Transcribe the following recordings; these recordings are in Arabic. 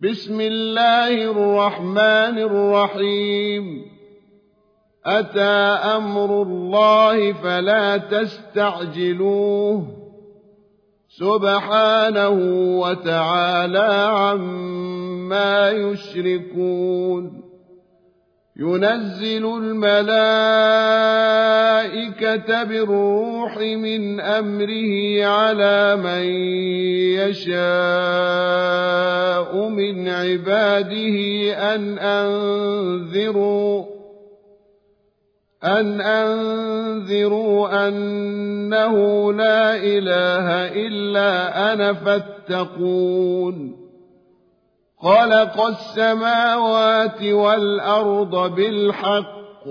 بسم الله الرحمن الرحيم أتى أمر الله فلا تستعجلوه سبحانه وتعالى عما يشركون ينزل الملائكة بالروح من أمره على من يشاء من عباده أن أنذروا أنه لا إله إلا أنا فاتقون خلق السماوات والأرض بالحق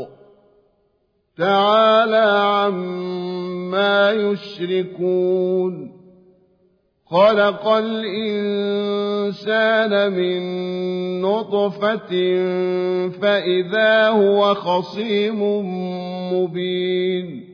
تعالى عما يشركون خلق الإنسان من نطفة فإذا هو خصيم مبين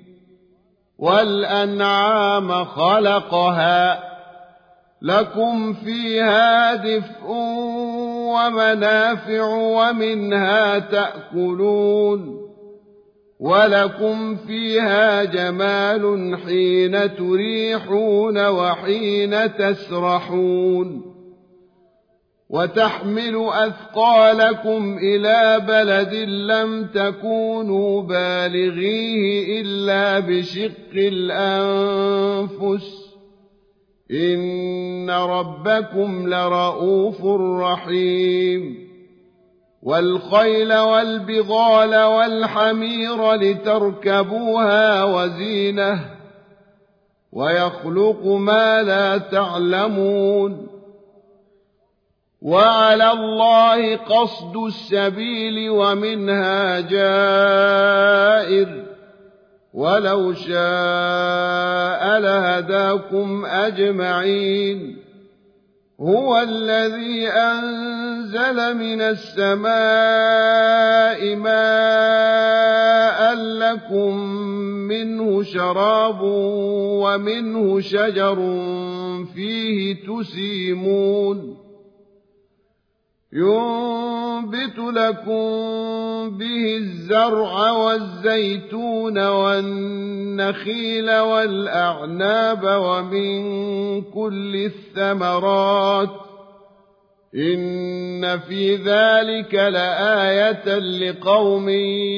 والأنعام خلقها لكم فيها دفء ومنافع ومنها تأكلون ولكم فيها جمال حين تريحون وحين تسرحون وتحمل أثقالكم إلى بلد لم تكونوا بالغيه إلا بشق الأنفس إن ربكم لرؤوف رحيم والخيل والبغال والحمير لتركبوها وزينة ويخلق ما لا تعلمون وعلى الله قصد السبيل ومنها جائر ولو شاء لهداكم أجمعين هو الذي أنزل من السماء ماء لكم منه شراب ومنه شجر فيه تسيمون ينبت لكم به الزرع والزيتون والنخيل والأعناب ومن كل الثمرات إن في ذلك لآية لقوم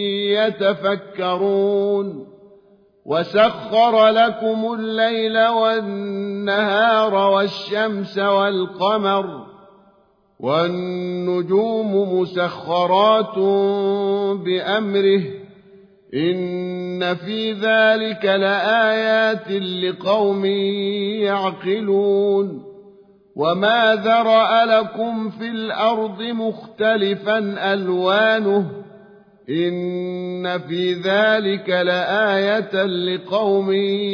يتفكرون وسخر لكم الليل والنهار والشمس والقمر والنجوم مسخرات بأمره إن في ذلك لآيات لقوم يعقلون وما ذرأ لكم في الأرض مختلفا ألوانه إن في ذلك لآية لقوم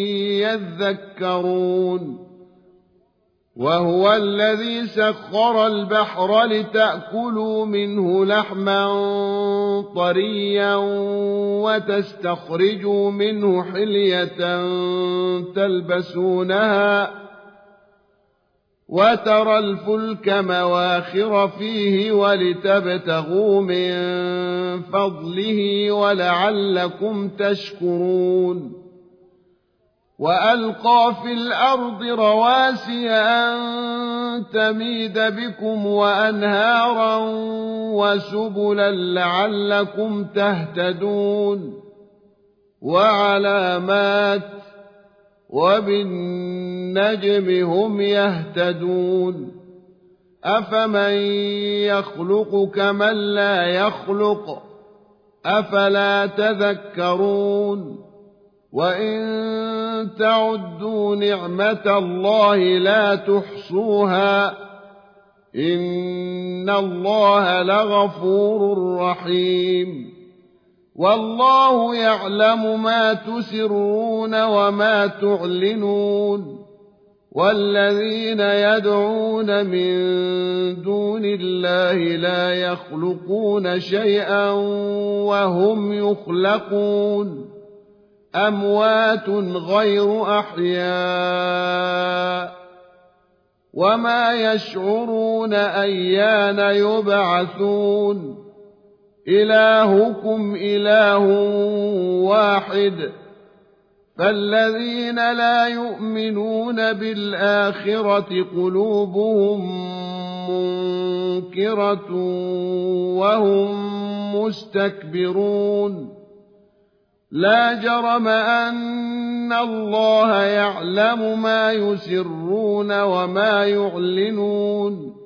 يذكرون وهو الذي سخر البحر لتأكلوا منه لحما طريا وتستخرجوا منه حلية تلبسونها وترى الفلك مواخر فيه ولتبتغوا من فضله ولعلكم تشكرون وألقى في الأرض رواسي أن تميد بكم وأنهارا وسبلا لعلكم تهتدون وعلامات وبالنجم هم يهتدون أفمن يخلق كمن لا يخلق أفلا تذكرون وإن تعدوا نعمة الله لا تحصوها إن الله لغفور رحيم والله يعلم ما تسرون وما تعلنون والذين يدعون من دون الله لا يخلقون شيئا وهم يخلقون أموات غير أحياء وما يشعرون أيان يبعثون إلهكم إله واحد فالذين لا يؤمنون بالآخرة قلوبهم منكرة وهم مستكبرون لا جرم أن الله يعلم ما يسرون وما يعلنون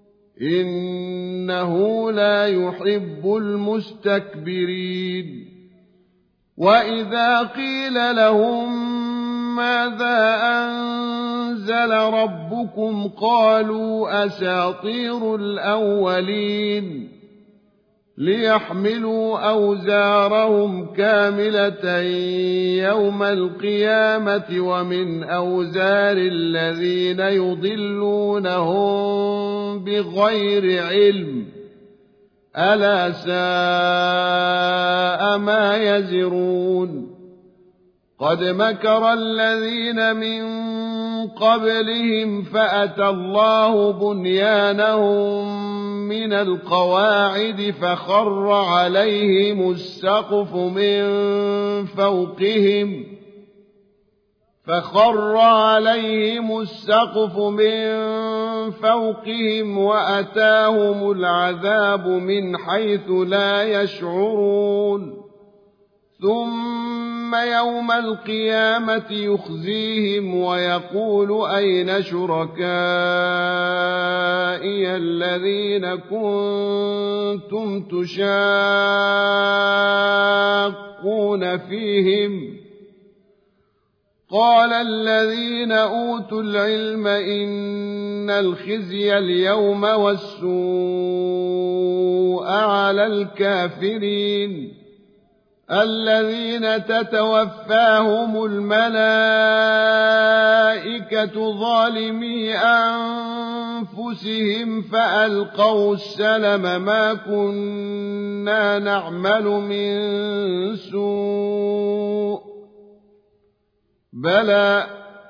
إنه لا يحب المستكبرين وإذا قيل لهم ماذا أنزل ربكم قالوا أساطير الأولين ليحملوا أوزارهم كاملة يوم القيامة ومن أوزار الذين يضلونهم بغير علم ألا ساء ما يزرون قد مكر الذين من قبلهم فأتى الله بنيانهم من القواعد فخر عليهم السقف من فوقهم وأتاهم العذاب من حيث لا يشعرون ثم يوم القيامة يخزيهم ويقول أين شركائي الذين كنتم تشاقون فيهم قال الذين أوتوا العلم إن الخزي اليوم والسوء على الكافرين الذين تتوفاهم الملائكة ظالمي أنفسهم فألقوا السلم ما كنا نعمل من سوء بلى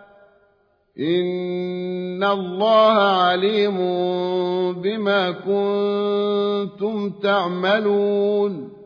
إن الله عليم بما كنتم تعملون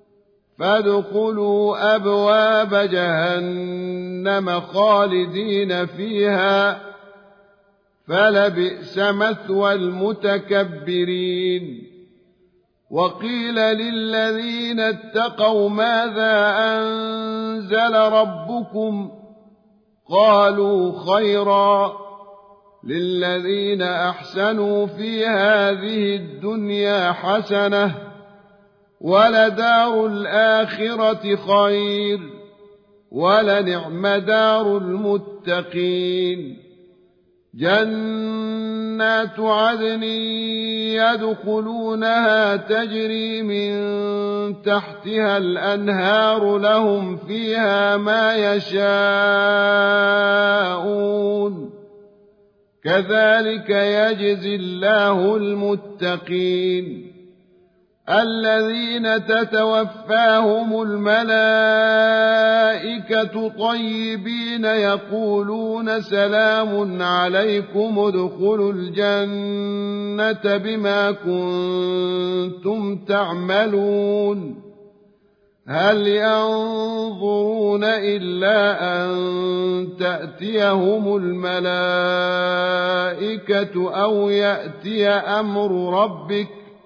فادخلوا أبواب جهنم خالدين فيها فلبئس مثوى المتكبرين وقيل للذين اتقوا ماذا أنزل ربكم قالوا خيرا للذين أحسنوا في هذه الدنيا حسنة ولدار الآخرة خير ولنعم دار المتقين جنات عدن يدخلونها تجري من تحتها الأنهار لهم فيها ما يشاءون كذلك يجزي الله المتقين الذين تتوفاهم الملائكة طيبين يقولون سلام عليكم ادخلوا الجنة بما كنتم تعملون هل ينظرون إلا أن تأتيهم الملائكة أو يأتي أمر ربك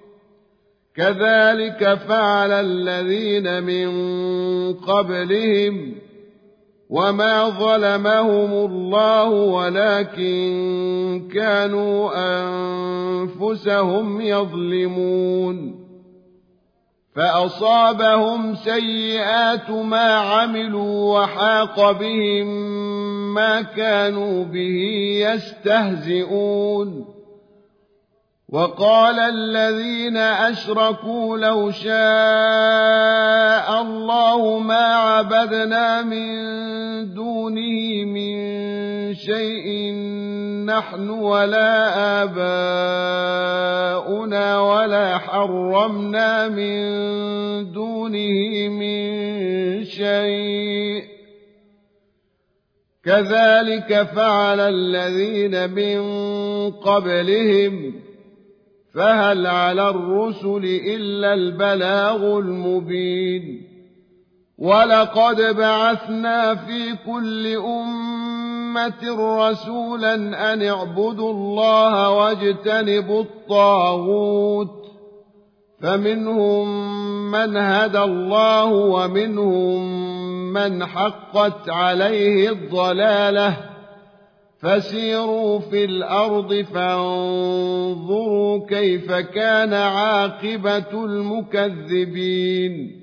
كذلك فعل الذين من قبلهم وما ظلمهم الله ولكن كانوا أنفسهم يظلمون فأصابهم سيئات ما عملوا وحاق بهم ما كانوا به يستهزئون وقال الذين أشركوا لو شاء الله ما عبدنا من دونه من شيء نحن ولا آباؤنا ولا حرمنا من دونه من شيء كذلك فعل الذين من قبلهم فهل على الرسل إلا البلاغ المبين ولقد بعثنا في كل أمة رسولا أن اعبدوا الله واجتنبوا الطاغوت فمنهم من هدى الله ومنهم من حقت عليه الضلالة فسيروا في الأرض فانظروا كيف كان عاقبة المكذبين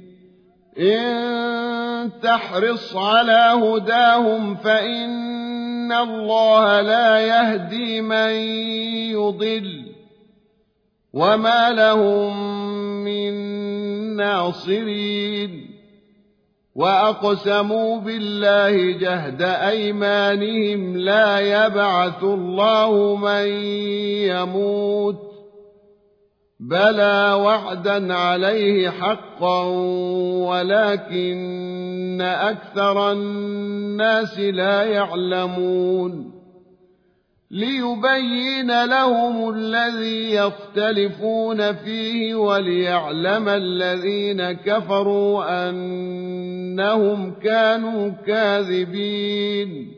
إن تحرص على هداهم فإن الله لا يهدي من يضل وما لهم من ناصرين وأقسموا بالله جهد أيمانهم لا يبعث الله من يموت بلى وعدا عليه حقا ولكن أكثر الناس لا يعلمون ليبين لهم الذي يختلفون فيه وليعلم الذين كفروا أنهم كانوا كاذبين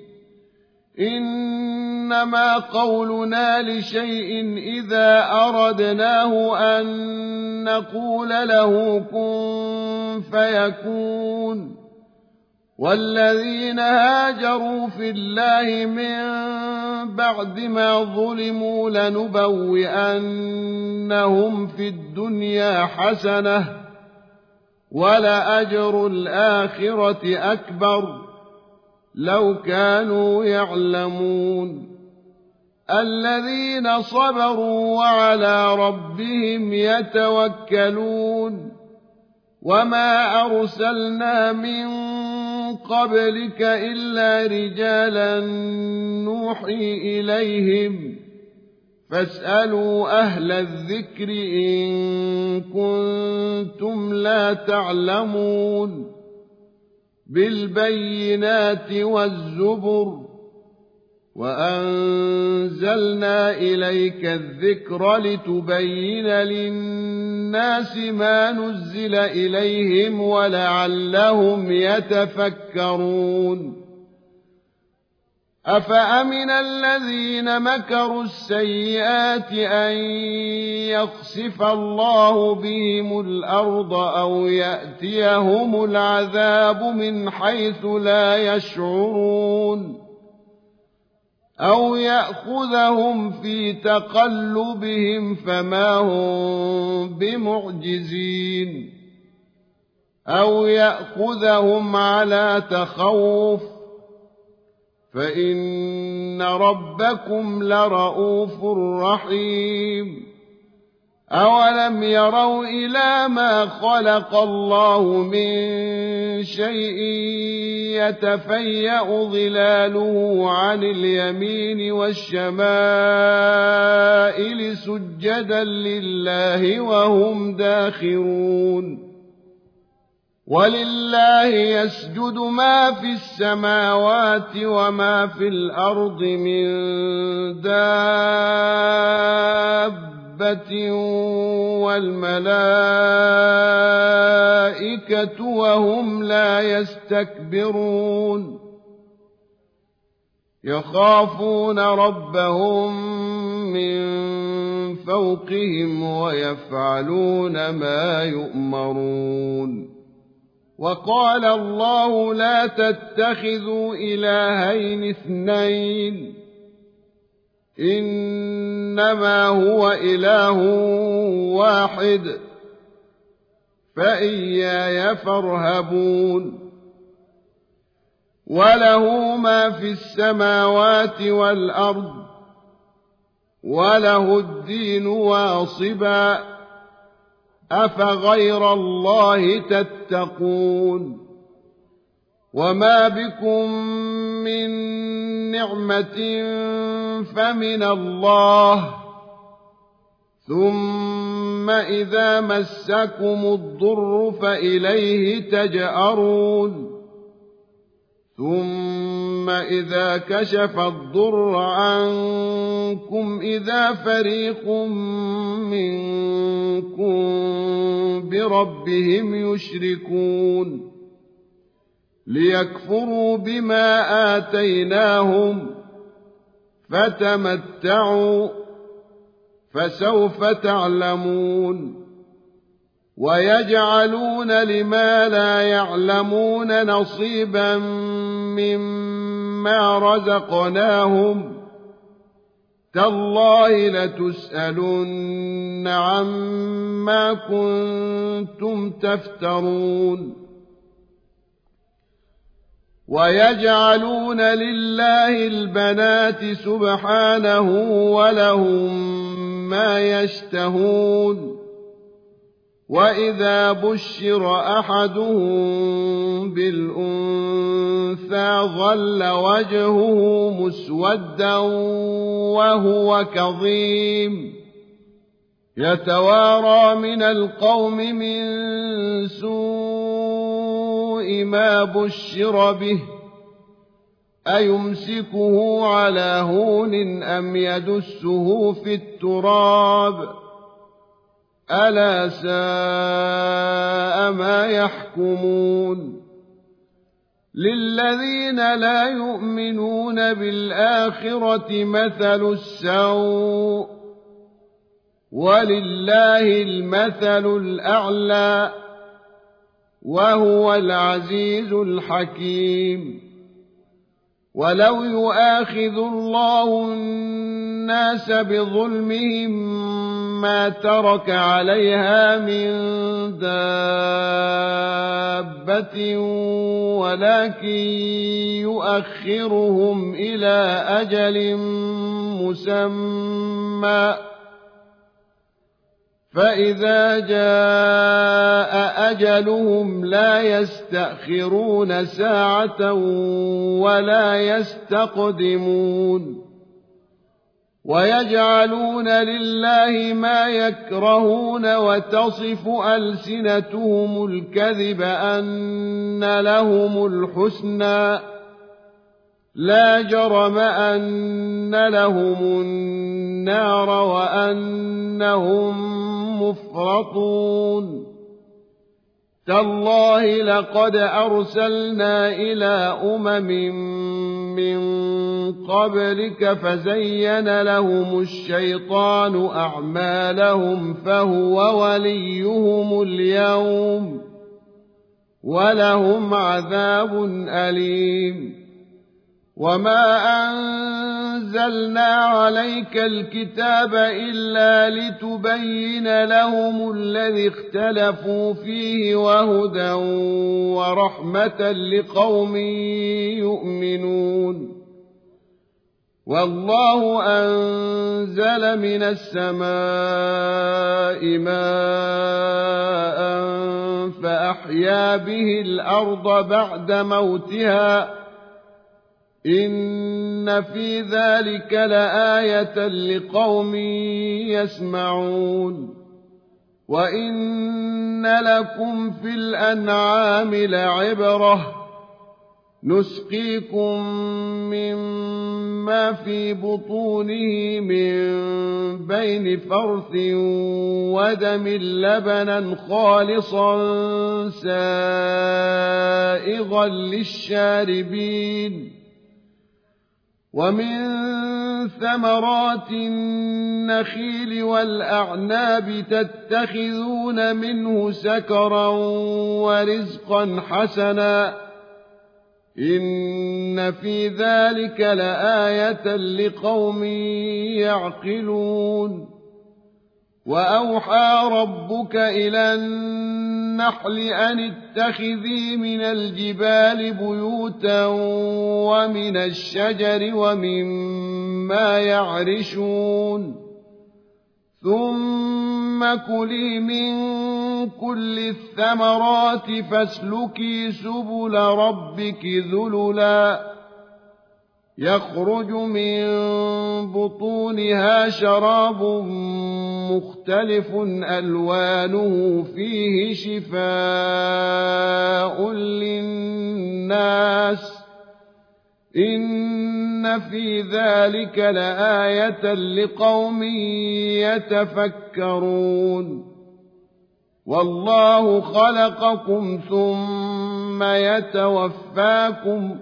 إنما قولنا لشيء إذا أردناه أن نقول له كن فيكون والذين هاجروا في الله من بعد ما ظلموا لنبوئنهم في الدنيا حسنة ولأجر الآخرة أكبر لو كانوا يعلمون الذين صبروا وعلى ربهم يتوكلون وما أرسلنا من قبلك إلا رجالا نوحي إليهم فاسألوا أهل الذكر إن كنتم لا تعلمون بالبينات والزبر وأنزلنا إليك الذكر لتبين للناس ما نزل إليهم ولعلهم يتفكرون أفأمن الذين مكروا السيئات أن يخسف الله بهم الأرض أو يأتيهم العذاب من حيث لا يشعرون أو يأخذهم في تقلبهم فما هم بمعجزين أو يأخذهم على تخوف فإن ربكم لرؤوف رحيم أولم يروا إلى ما خلق الله من شيء يتفيأ ظلاله عن اليمين والشمائل سجدا لله وهم داخرون ولله يسجد ما في السماوات وما في الأرض من دابة والملائكة وهم لا يستكبرون يخافون ربهم من فوقهم ويفعلون ما يؤمرون وقال الله لا تتخذوا إلهين اثنين إنما هو إله واحد فإياي فارهبون وله ما في السماوات والأرض وله الدين واصبا أفغير الله تتقون وما بكم من نعمة فمن الله ثم إذا مسكم الضر فإليه تجأرون ثم إذا كشف الضر عنكم منكم إذا فريق منكم بربهم يشركون ليكفروا بما آتيناهم فتمتعوا فسوف تعلمون ويجعلون لما لا يعلمون نصيبا مما رزقناهم تالله لتسألن عما كنتم تفترون ويجعلون لله البنات سبحانه ولهم ما يشتهون وإذا بشر أحدهم بالأنثى ظل وجهه مسودا وهو كظيم يتوارى من القوم من سوء ما بشر به أيمسكه على هون أم يدسه في التراب ألا ساء ما يحكمون للذين لا يؤمنون بالآخرة مثل السوء ولله المثل الأعلى وهو العزيز الحكيم ولو يؤاخذ الله الناس بظلمهم ما ترك عليها من دابة ولكن يؤخرهم إلى أجل مسمى فإذا جاء أجلهم لا يستأخرون ساعة ولا يستقدمون ويجعلون لله ما يكرهون وتصف ألسنتهم الكذب أن لهم الحسنى لا جرم أن لهم النار وأنهم مفرطون تالله لقد أرسلنا إلى من قبلك فزين لهم الشيطان أعمالهم فهو وليهم اليوم ولهم عذاب أليم وما أنزلنا عليك الكتاب إلا لتبين لهم الذي اختلفوا فيه وهدى ورحمة لقوم يؤمنون والله أنزل من السماء ماء فأحيا به الأرض بعد موتها إن في ذلك لآية لقوم يسمعون وإن لكم في الأنعام لعبرة نسقيكم مما في بطونه من بين فرث ودم لبنا خالصا سائغا للشاربين ومن ثمرات النخيل والأعناب تتخذون منه سكرا ورزقا حسنا إن في ذلك لآية لقوم يعقلون وأوحى ربك إلى النحل أن اتخذي من الجبال بيوتا ومن الشجر ومما يعرشون ثم كلي من كل الثمرات فاسلكي سبل ربك ذللا يخرج من بطونها شراب مختلف ألوانه فيه شفاء للناس إن في ذلك لآية لقوم يتفكرون والله خلقكم ثم يتوفاكم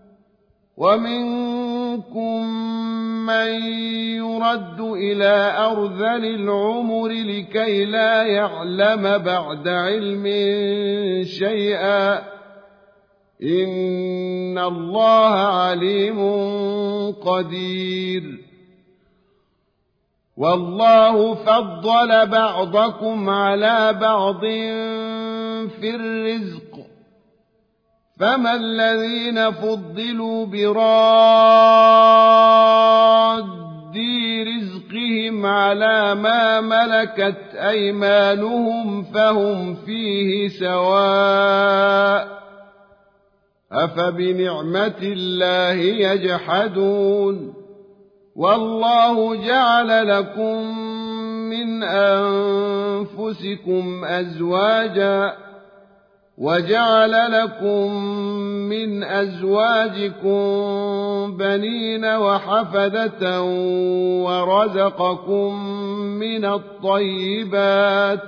ومنكم من يرد إلى أرذل العمر لكي لا يعلم بعد علم شيئا إن الله عليم قدير والله فضل بعضكم على بعض في الرزق فما الذين فضلوا براد رزقهم على ما ملكت أيمانهم فهم فيه سواء أفبنعمة الله يجحدون والله جعل لكم من أنفسكم أزواجا وجعل لكم من أزواجكم بنين وحفدة ورزقكم من الطيبات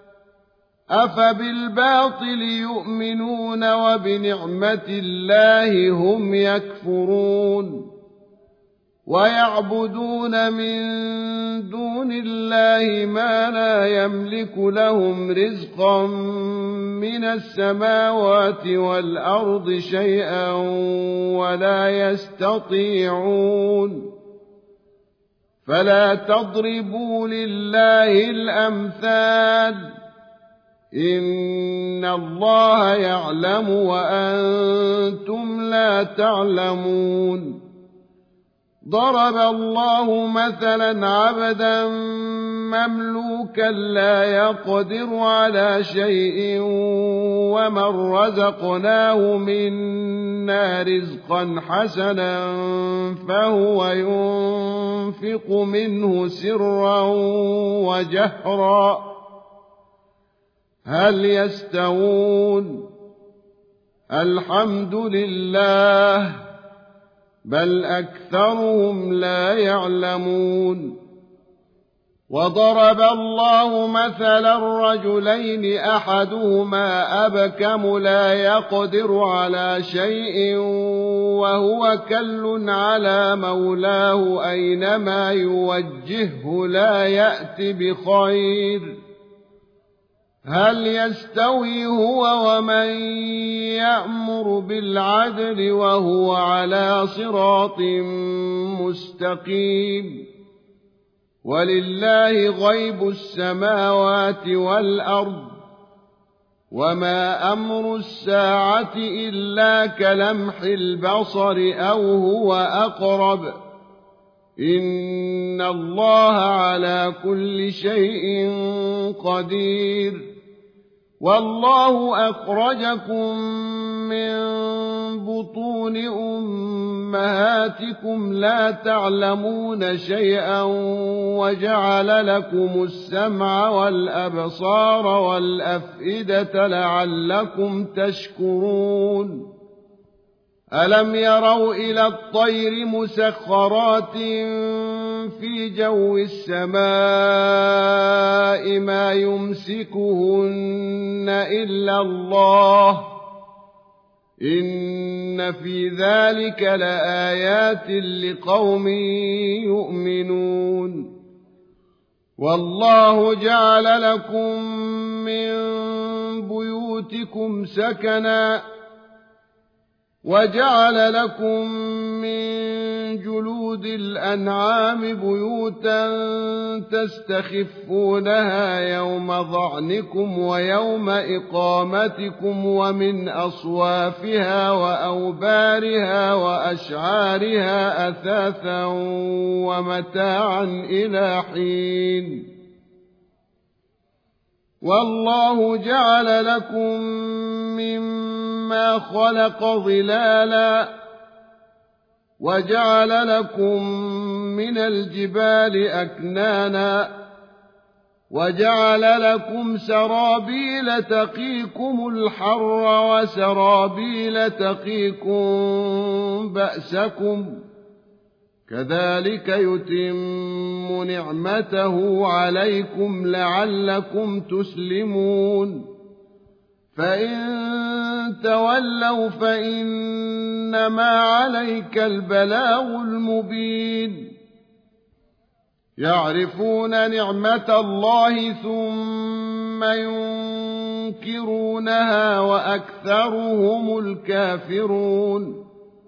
أفبالباطل يؤمنون وبنعمة الله هم يكفرون ويعبدون من دون الله ما لا يملك لهم رزقا من السماوات والأرض شيئا ولا يستطيعون فلا تضربوا لله الأمثال إن الله يعلم وأنتم لا تعلمون ضرب الله مثلا عبدا مملوكا لا يقدر على شيء ومن رزقناه منا رزقا حسنا فهو ينفق منه سرا وجهرا هل يستوون الحمد لله بل أكثرهم لا يعلمون وضرب الله مثلا رجلين أحدهما أبكم لا يقدر على شيء وهو كل على مولاه أينما يوجهه لا يأتي بخير هل يستوي هو ومن يأمر بالعدل وهو على صراط مستقيم ولله غيب السماوات والأرض وما أمر الساعة إلا كلمح البصر أو هو أقرب إن الله على كل شيء قدير والله أخرجكم من بطون أمهاتكم لا تعلمون شيئا وجعل لكم السمع والأبصار والأفئدة لعلكم تشكرون ألم يروا إلى الطير مسخرات في جو السماء ما يمسكهن إلا الله إن في ذلك لآيات لقوم يؤمنون والله جعل لكم من بيوتكم سكنا وجعل لكم من جلود الأنعام بيوتا تستخفونها يوم ظعنكم ويوم إقامتكم ومن أصوافها وأوبارها وأشعارها أثاثا ومتاعا إلى حين والله جعل لكم مما خلق ظلالا وجعل لكم من الجبال أكنانا وجعل لكم سرابيل تقيكم الحر وسرابيل تقيكم بأسكم كذلك يتم نعمته عليكم لعلكم تسلمون فإن تولوا فإنما عليك البلاغ المبين يعرفون نعمة الله ثم ينكرونها وأكثرهم الكافرون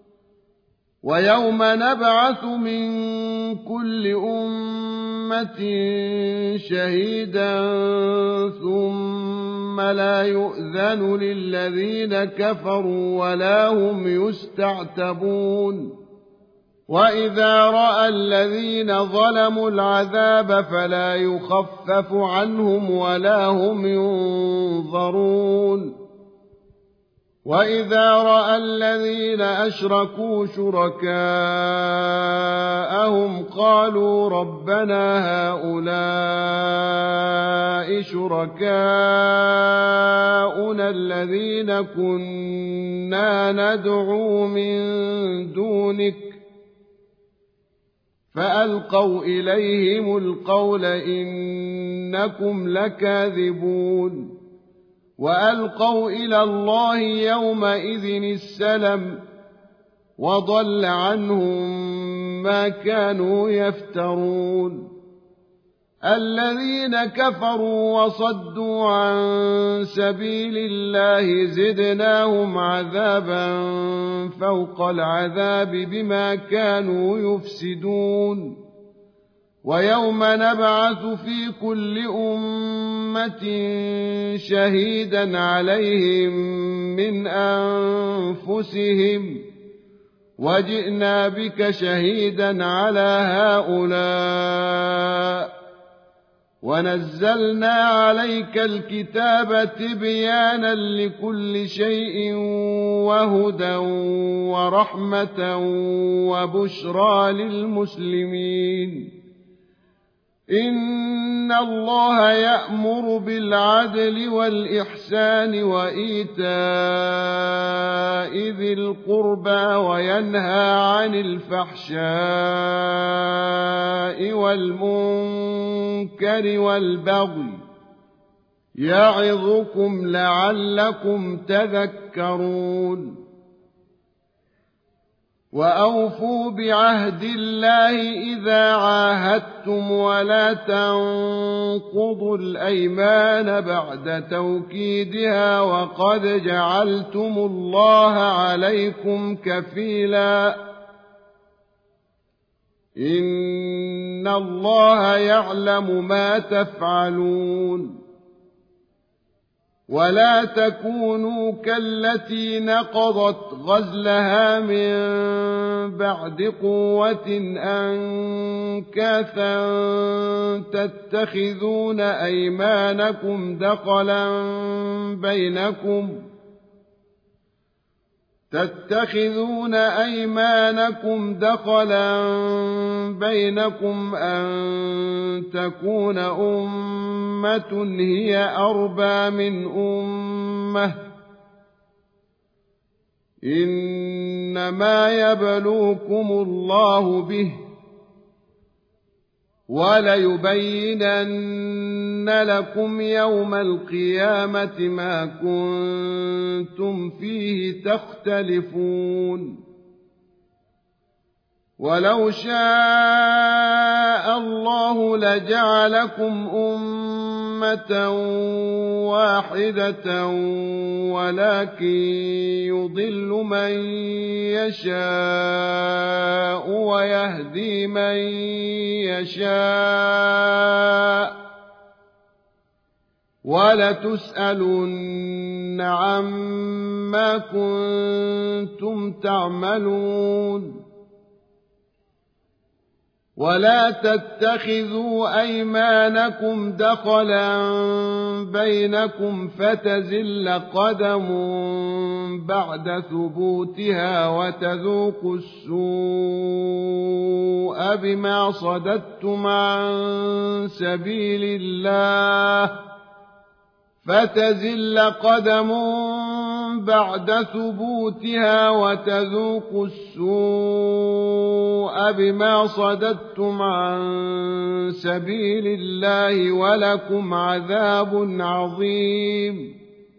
ويوم نبعث من كل أمة شهيدا ثم لا يؤذن للذين كفروا ولا هم يستعتبون وإذا رأى الذين ظلموا العذاب فلا يخفف عنهم ولا هم ينظرون وإذا رأى الذين أشركوا شركاءهم قالوا ربنا هؤلاء شركاؤنا الذين كنا ندعو من دونك فألقوا إليهم القول إنكم لكاذبون وألقوا إلى الله يومئذ السلم وضل عنهم ما كانوا يفترون الذين كفروا وصدوا عن سبيل الله زدناهم عذابا فوق العذاب بما كانوا يفسدون ويوم نبعث في كل أمة شهيدا عليهم من أنفسهم وجئنا بك شهيدا على هؤلاء ونزلنا عليك الكتاب تبيانا لكل شيء وهدى ورحمة وبشرى للمسلمين إن الله يأمر بالعدل والإحسان وإيتاء ذي القربى وينهى عن الفحشاء والمنكر والبغي يعظكم لعلكم تذكرون وأوفوا بعهد الله إذا عاهدتم ولا تنقضوا الأيمان بعد توكيدها وقد جعلتم الله عليكم كفيلا إن الله يعلم ما تفعلون ولا تكونوا كالتي نقضت غزلها من بعد قوة أنكاثا تتخذون أيمانكم دخلا بينكم أن تكون أمة هي أربى من أمة إنما يبلوكم الله به وليبينن لكم يوم القيامة ما كنتم فيه تختلفون ولو شاء الله لجعلكم أمة واحدة ولكن يضل من يشاء ويهدي من يشاء ولتسألن عما كنتم تعملون ولا تتخذوا أيمانكم دخلا بينكم فتزل قدم بعد ثبوتها وتذوقوا السوء بما صددتم عن سبيل الله فتزل قدم بعد ثبوتها وتذوقوا السوء بما صددتم عن سبيل الله ولكم عذاب عظيم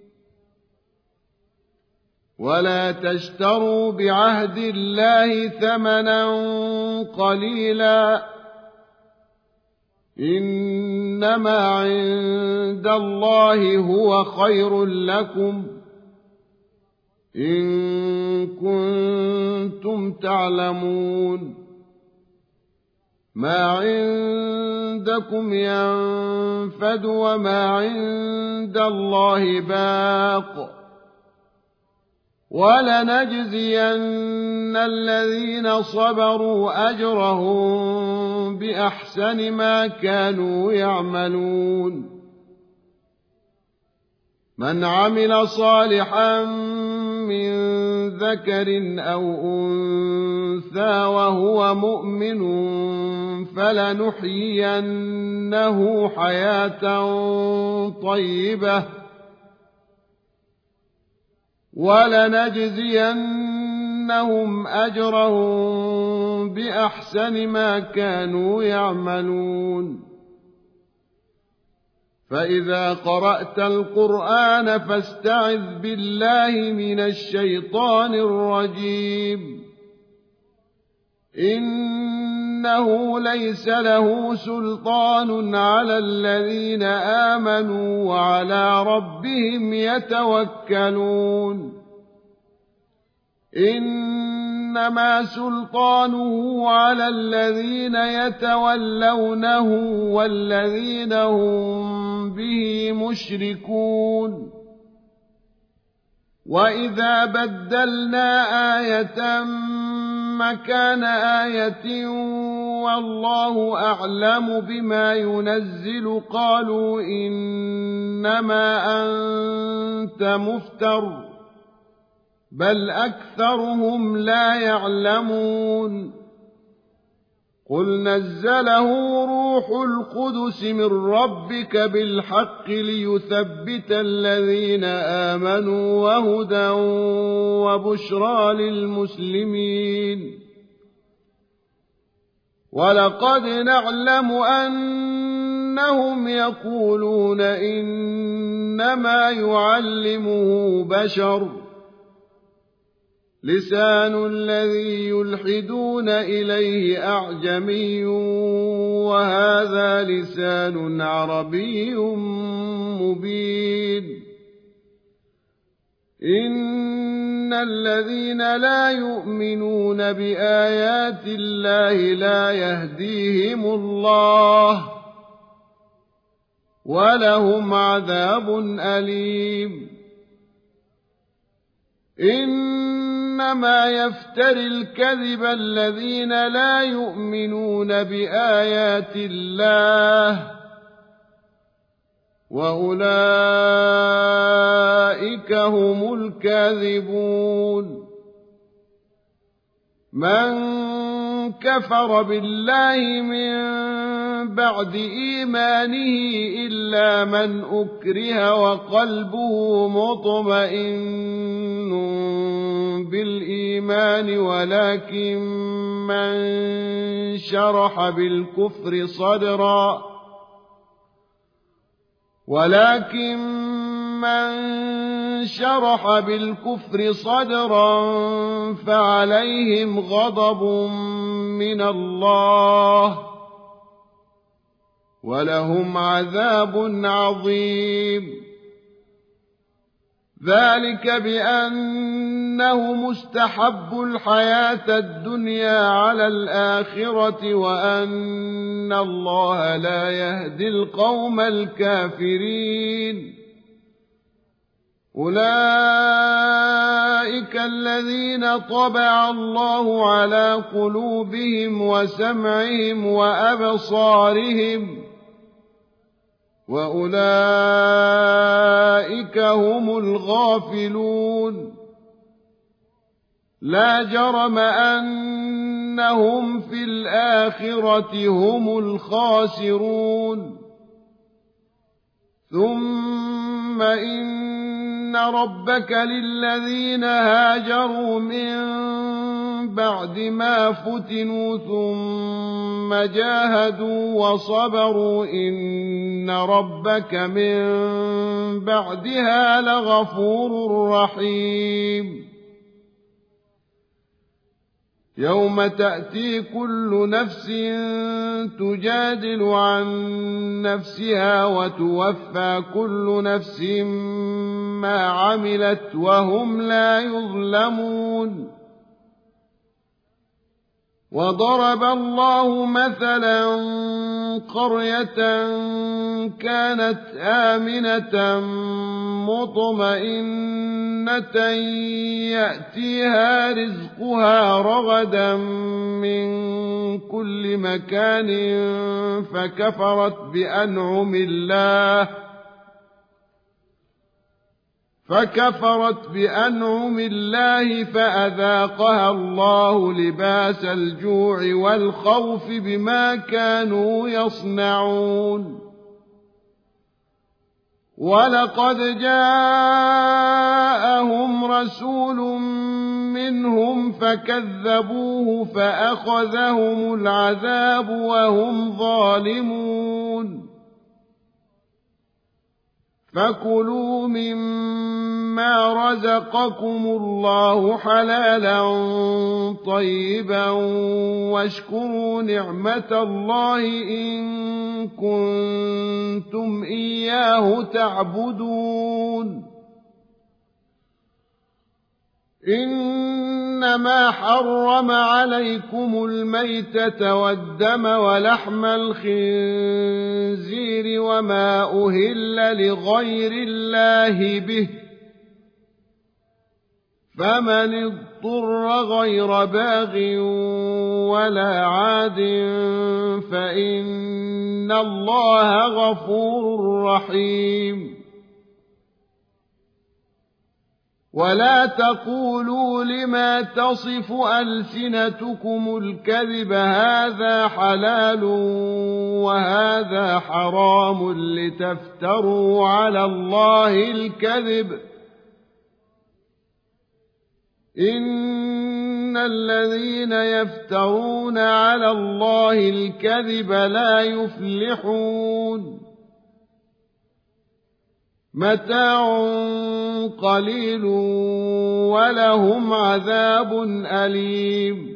ولا تشتروا بعهد الله ثمنا قليلا إنما عند الله هو خير لكم إن كنتم تعلمون ما عندكم ينفد وما عند الله باق ولنجزين الذين صبروا أجرهم بأحسن ما كانوا يعملون من عمل صالحا من ذكر أو أنثى وهو مؤمن فلنحيينه حياة طيبة ولنجزينهم أجرهم بأحسن ما كانوا يعملون فإذا قرأت القرآن فاستعذ بالله من الشيطان الرجيم إنه ليس له سلطان على الذين آمنوا وعلى ربهم يتوكلون إنما سلطانه على الذين يتولونه والذين هم به مشركون وإذا بدلنا آية مكان آية والله أعلم بما ينزل قالوا إنما أنت مفتر بل أكثرهم لا يعلمون قل نزله روح القدس من ربك بالحق ليثبت الذين آمنوا وهدى وبشرى للمسلمين ولقد نعلم أنهم يقولون إنما يعلمه بشر لسان الذي يلحدون إليه أعجمي وهذا لسان عربي مبين إن الذين لا يؤمنون بآيات الله لا يهديهم الله ولهم عذاب أليم إنما يفتري الكذب الذين لا يؤمنون بآيات الله وأولئك هم الكاذبون من كفر بالله من بعد إيمانه إلا من أكره وقلبه مطمئن بالإيمان ولكن من شرح بالكفر صدرا فعليهم غضب من الله ولهم عذاب عظيم ذلك بأنه مستحب الحياة الدنيا على الآخرة وأن الله لا يهدي القوم الكافرين أولئك الذين طبع الله على قلوبهم وسمعهم وأبصارهم وأولئك هم الغافلون لا جرم أنهم في الآخرة هم الخاسرون ثم إن ربك للذين هاجروا من بعد ما فتنوا ثم جاهدوا وصبروا إن ربك من بعدها لغفور رحيم يوم تأتي كل نفس تجادل عن نفسها وتوفى كل نفس ما عملت وهم لا يظلمون وضرب الله مثلا قرية كانت آمنة مطمئنة يأتيها رزقها رغدا من كل مكان فكفرت بأنعم الله فأذاقها الله لباس الجوع والخوف بما كانوا يصنعون ولقد جاءهم رسول منهم فكذبوه فأخذهم العذاب وهم ظالمون فكلوا مما رزقكم الله حلالا طيبا واشكروا نعمة الله إن كنتم إياه تعبدون إنما حرم عليكم الميتة والدم ولحم الخنزير وما أهل لغير الله به فمن اضطر غير باغ ولا عاد فإن الله غفور رحيم ولا تقولوا لما تصف ألسنتكم الكذب هذا حلال وهذا حرام لتفتروا على الله الكذب إن الذين يفترون على الله الكذب لا يفلحون متاع قليل ولهم عذاب أليم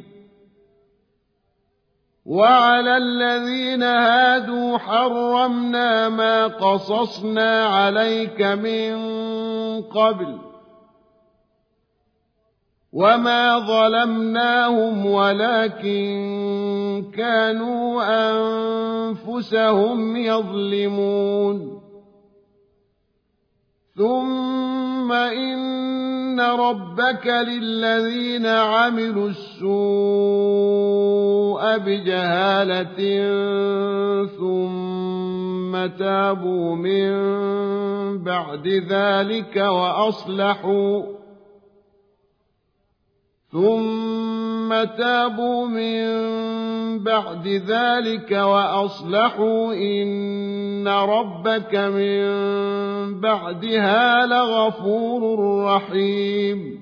وعلى الذين هادوا حرمنا ما قصصنا عليك من قبل وما ظلمناهم ولكن كانوا أنفسهم يظلمون ثم إن ربك للذين عملوا السوء بجهالة ثم تابوا من بعد ذلك وأصلحوا إن ربك من بعدها لغفور رحيم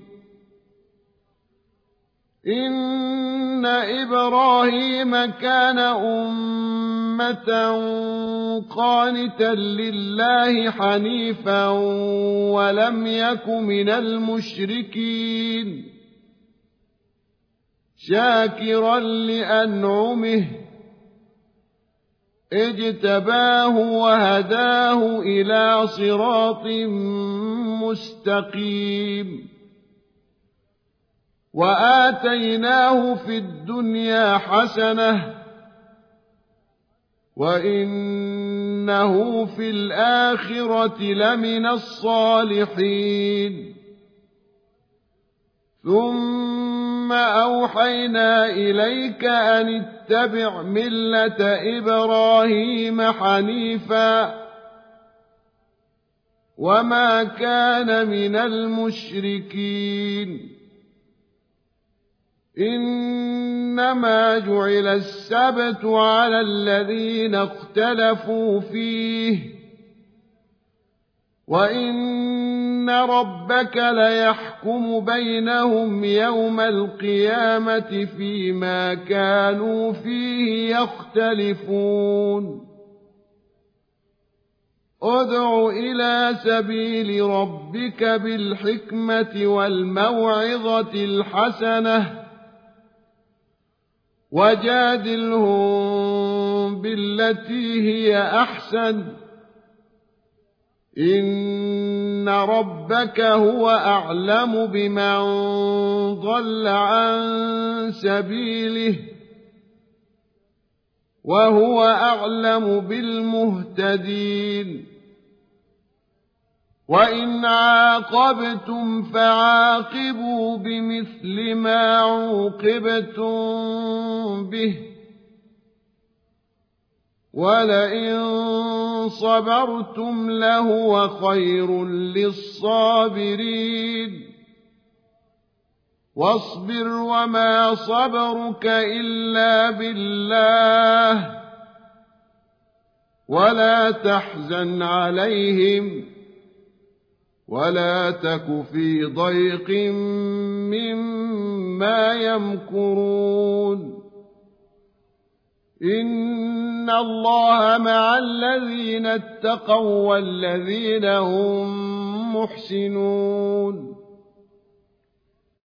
إن إبراهيم كان أمة قانتا لله حنيفا ولم يك من المشركين شاكرا لأنعمه اجتباه وهداه إلى صراط مستقيم وآتيناه في الدنيا حسنة وإنه إنه في الآخرة لمن الصالحين ثم أوحينا إليك أن اتبع ملة إبراهيم حنيفا وما كان من المشركين إنما جعل السبت على الذين اختلفوا فيه وإن ربك ليحكم بينهم يوم القيامة فيما كانوا فيه يختلفون ادع إلى سبيل ربك بالحكمة والموعظة الحسنة وجادلهم بالتي هي أحسن إن ربك هو أعلم بمن ضل عن سبيله وهو أعلم بالمهتدين وإن عاقبتم فعاقبوا بمثل ما عوقبتم به ولئن صبرتم لهو خير للصابرين واصبر وما صبرك إلا بالله ولا تحزن عليهم ولا تك في ضيق مما يمكرون إن الله مع الذين اتقوا والذين هم محسنون